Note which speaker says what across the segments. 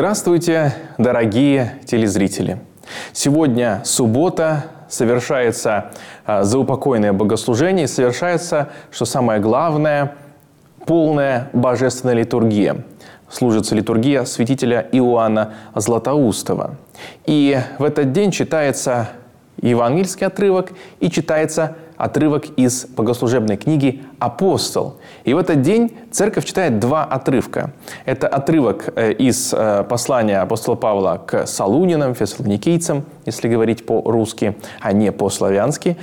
Speaker 1: Здравствуйте, дорогие телезрители! Сегодня суббота, совершается заупокойное богослужение, и совершается, что самое главное, полная божественная литургия. Служится литургия святителя Иоанна Златоустова. И в этот день читается евангельский отрывок и читается отрывок из богослужебной книги «Апостол». И в этот день церковь читает два отрывка. Это отрывок из послания апостола Павла к Солунянам, фессалоникийцам, если говорить по-русски, а не по-славянски.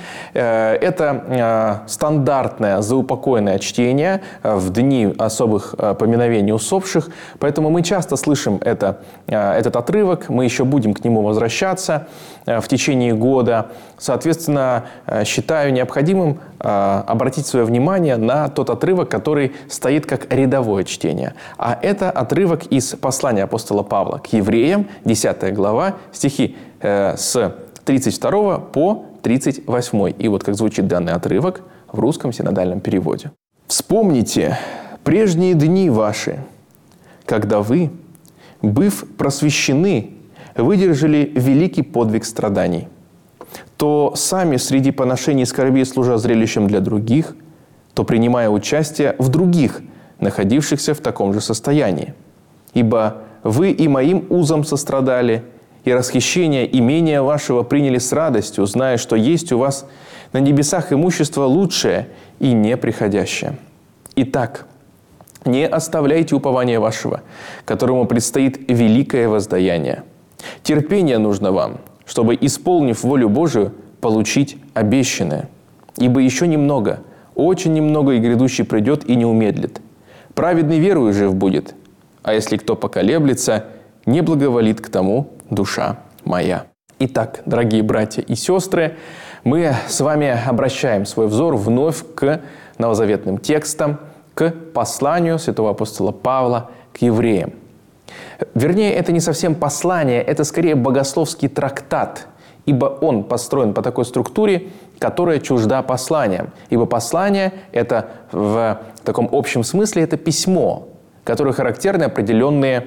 Speaker 1: Это стандартное заупокойное чтение в дни особых поминовений усопших. Поэтому мы часто слышим этот отрывок, мы еще будем к нему возвращаться в течение года. Соответственно, считаю необходимым обратить свое внимание на тот отрывок, который стоит как рядовое чтение. А это отрывок из послания апостола Павла к евреям, 10 глава, стихи с 32 по 38. И вот как звучит данный отрывок в русском синодальном переводе. «Вспомните прежние дни ваши, когда вы, быв просвещены, выдержали великий подвиг страданий, то сами среди поношений скорби, служа зрелищем для других, то принимая участие в других, находившихся в таком же состоянии. Ибо вы и моим узам сострадали, и расхищение имения вашего приняли с радостью, зная, что есть у вас на небесах имущество лучшее и неприходящее. Итак, не оставляйте упования вашего, которому предстоит великое воздаяние. Терпение нужно вам, чтобы, исполнив волю Божию, получить обещанное. Ибо еще немного, очень немного, и грядущий придет и не умедлит. Праведный верою жив будет, а если кто поколеблется, не благоволит к тому душа моя». Итак, дорогие братья и сестры, мы с вами обращаем свой взор вновь к новозаветным текстам, к посланию святого апостола Павла к евреям. Вернее, это не совсем послание, это скорее богословский трактат, ибо он построен по такой структуре, которая чужда посланиям. Ибо послание – это в таком общем смысле это письмо, которое характерны определенные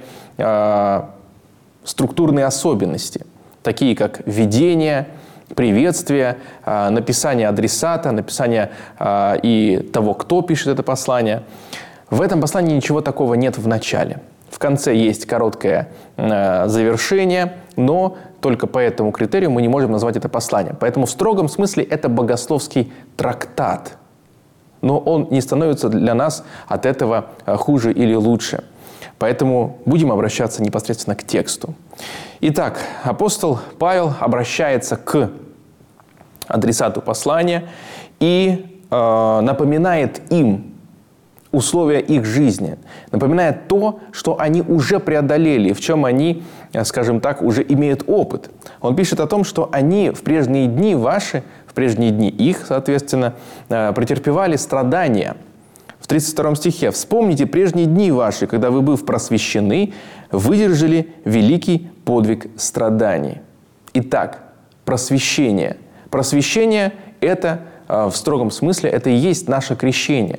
Speaker 1: структурные особенности, такие как введение, приветствие, написание адресата, написание и того, кто пишет это послание. В этом послании ничего такого нет в начале. В конце есть короткое завершение, но только по этому критерию мы не можем назвать это посланием. Поэтому в строгом смысле это богословский трактат. Но он не становится для нас от этого хуже или лучше. Поэтому будем обращаться непосредственно к тексту. Итак, апостол Павел обращается к адресату послания и напоминает им условия их жизни, напоминает то, что они уже преодолели, в чем они, скажем так, уже имеют опыт. Он пишет о том, что они в прежние дни ваши, в прежние дни их, соответственно, претерпевали страдания. В 32 стихе «Вспомните прежние дни ваши, когда вы, быв просвещены, выдержали великий подвиг страданий». Итак, просвещение. Просвещение – это, в строгом смысле, это и есть наше крещение.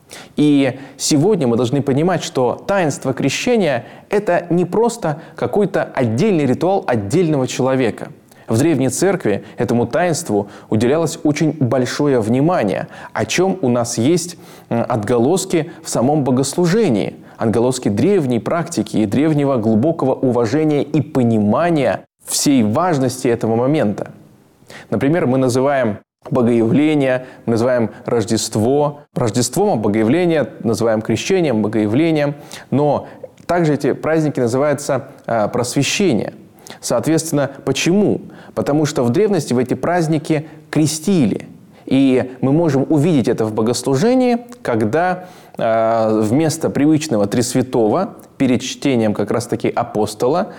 Speaker 1: И сегодня мы должны понимать, что таинство крещения – это не просто какой-то отдельный ритуал отдельного человека. В Древней Церкви этому таинству уделялось очень большое внимание, о чем у нас есть отголоски в самом богослужении, отголоски древней практики и древнего глубокого уважения и понимания всей важности этого момента. Например, мы называем Богоявление, мы называем Рождество Рождеством, а Богоявление называем крещением, Богоявлением. Но также эти праздники называются просвещение. Соответственно, почему? Потому что в древности в эти праздники крестили. И мы можем увидеть это в богослужении, когда вместо привычного Тресвятого, перед чтением как раз-таки апостола,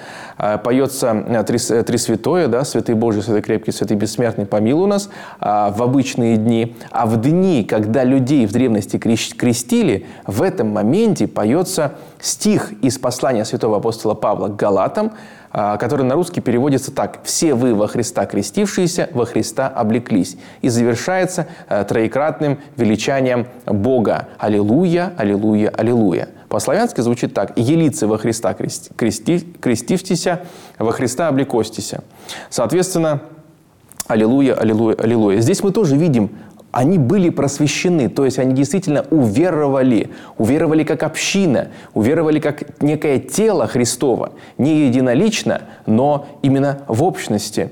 Speaker 1: поется Три Святое, да, «Святый Божий, Святый Крепкий, Святый Бессмертный, помилуй нас» в обычные дни. А в дни, когда людей в древности крестили, в этом моменте поется стих из послания святого апостола Павла к Галатам, который на русский переводится так: «Все вы во Христа крестившиеся, во Христа облеклись». И завершается троекратным величанием Бога. Аллилуйя, аллилуйя, аллилуйя. По-славянски звучит так: «Елицы во Христа крестивтеся, во Христа облекостися». Соответственно, аллилуйя, аллилуйя, аллилуйя. Здесь мы тоже видим, они были просвещены, то есть они действительно уверовали как община, уверовали как некое тело Христово, не единолично, но именно в общности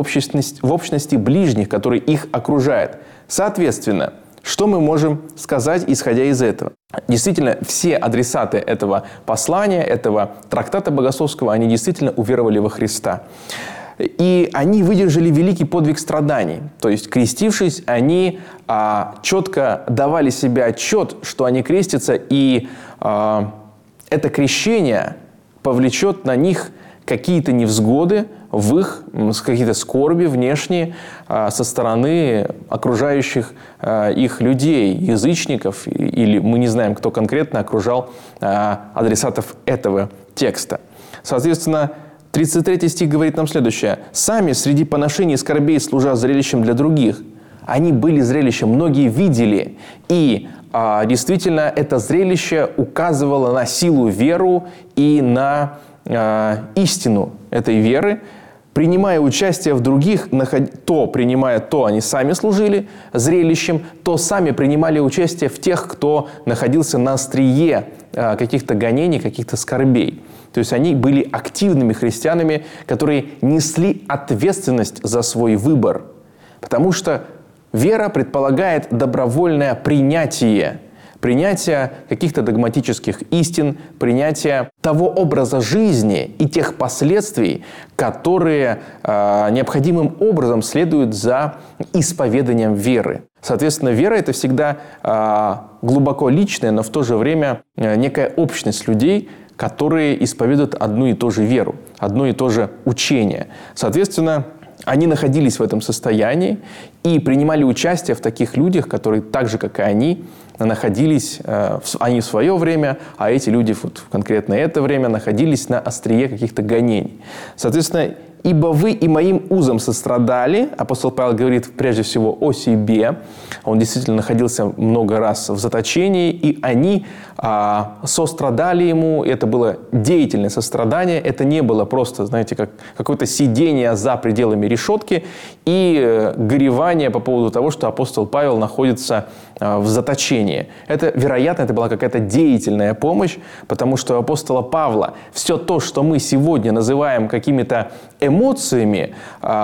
Speaker 1: ближних, которые их окружают. Соответственно, что мы можем сказать, исходя из этого? Действительно, все адресаты этого послания, этого трактата богословского, они действительно уверовали во Христа. И они выдержали великий подвиг страданий. То есть, крестившись, они четко давали себе отчет, что они крестятся, и это крещение повлечет на них какие-то невзгоды, в их какие-то скорби внешние со стороны окружающих их людей, язычников, или мы не знаем, кто конкретно окружал адресатов этого текста. Соответственно, 33 стих говорит нам следующее. «Сами среди поношений и скорбей, служа зрелищем для других». Они были зрелищем, многие видели. И действительно это зрелище указывало на силу веры и на истину этой веры. Принимая участие в других, то они сами служили зрелищем, то сами принимали участие в тех, кто находился на острие каких-то гонений, каких-то скорбей. То есть они были активными христианами, которые несли ответственность за свой выбор. Потому что вера предполагает добровольное принятие каких-то догматических истин, принятие того образа жизни и тех последствий, которые необходимым образом следуют за исповеданием веры. Соответственно, вера – это всегда глубоко личная, но в то же время некая общность людей, которые исповедуют одну и ту же веру, одно и то же учение. Соответственно, они находились в этом состоянии и принимали участие в таких людях, которые так же, как и они, находились, они в свое время, а эти люди в конкретно это время находились на острие каких-то гонений. Соответственно, «Ибо вы и моим узом сострадали», апостол Павел говорит прежде всего о себе. Он действительно находился много раз в заточении, и они сострадали ему. Это было деятельное сострадание. Это не было просто, знаете, как какое-то сидение за пределами решетки и горевание по поводу того, что апостол Павел находится в заточении. Вероятно, это была какая-то деятельная помощь, потому что у апостола Павла все то, что мы сегодня называем какими-то эмоциями,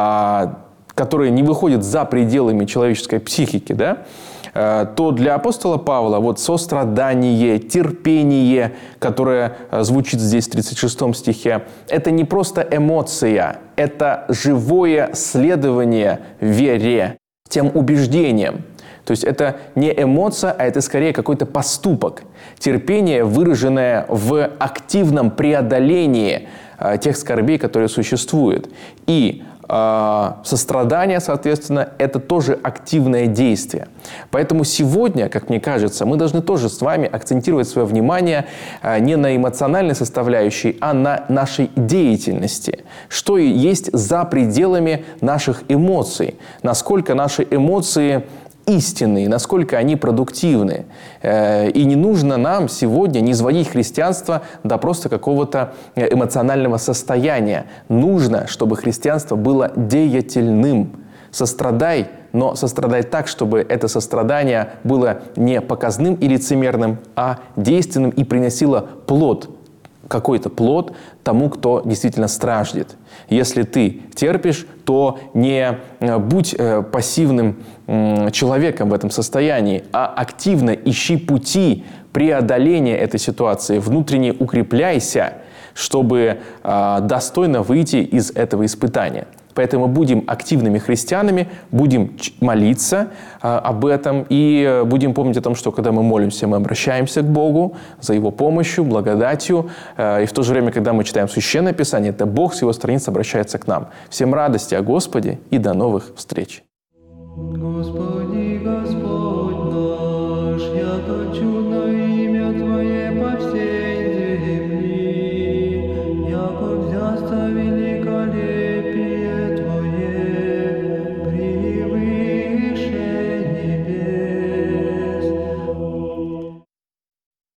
Speaker 1: которые не выходят за пределами человеческой психики, да, то для апостола Павла сострадание, терпение, которое звучит здесь в 36 стихе, это не просто эмоция, это живое следование вере, тем убеждениям. То есть это не эмоция, а это скорее какой-то поступок. Терпение, выраженное в активном преодолении тех скорбей, которые существуют. И сострадание, соответственно, это тоже активное действие. Поэтому сегодня, как мне кажется, мы должны тоже с вами акцентировать свое внимание не на эмоциональной составляющей, а на нашей деятельности. Что есть за пределами наших эмоций. Насколько наши эмоции истинные, насколько они продуктивны. И не нужно нам сегодня не сводить христианство до просто какого-то эмоционального состояния. Нужно, чтобы христианство было деятельным. Сострадай, но сострадай так, чтобы это сострадание было не показным и лицемерным, а действенным и приносило плод, какой-то плод тому, кто действительно страждет. Если ты терпишь, то не будь пассивным человеком в этом состоянии, а активно ищи пути преодоления этой ситуации, внутренне укрепляйся, чтобы достойно выйти из этого испытания. Поэтому будем активными христианами, будем молиться об этом и будем помнить о том, что когда мы молимся, мы обращаемся к Богу за Его помощью, благодатью. И в то же время, когда мы читаем Священное Писание, это Бог с Его страниц обращается к нам. Всем радости о Господе и до новых встреч! Господи.